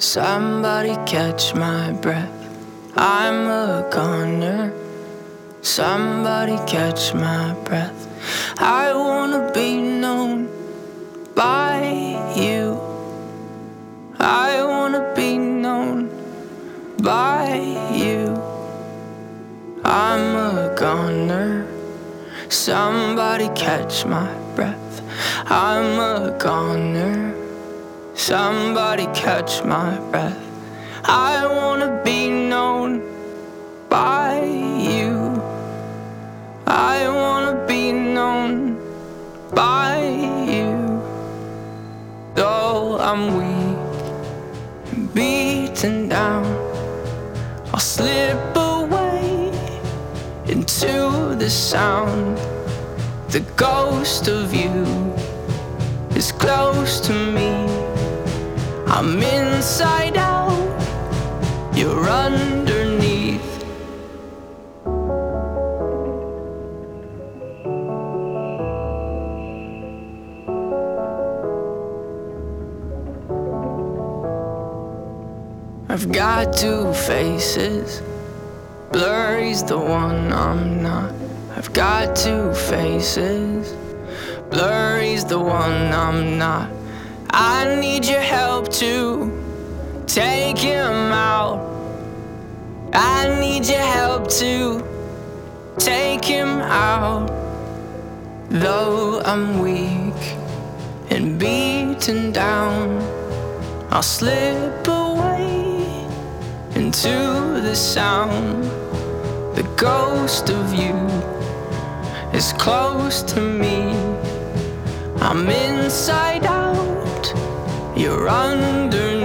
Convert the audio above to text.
Somebody catch my breath, I'm a goner. Somebody catch my breath, I wanna be known by you. I wanna be known by you. I'm a goner. Somebody catch my breath, I'm a goner. Somebody catch my breath, I wanna be known by you. I wanna be known by you. Though I'm weak, beaten down, I'll slip away into the sound. The ghost of you is close to me. I'm inside out, you're underneath. I've got two faces, blurry's the one I'm not. I've got two faces, blurry's the one I'm not. I need your help to take him out. I need your help to take him out. Though I'm weak and beaten down, I'll slip away into the sound. The ghost of you is close to me. I'm inside out, you're underneath.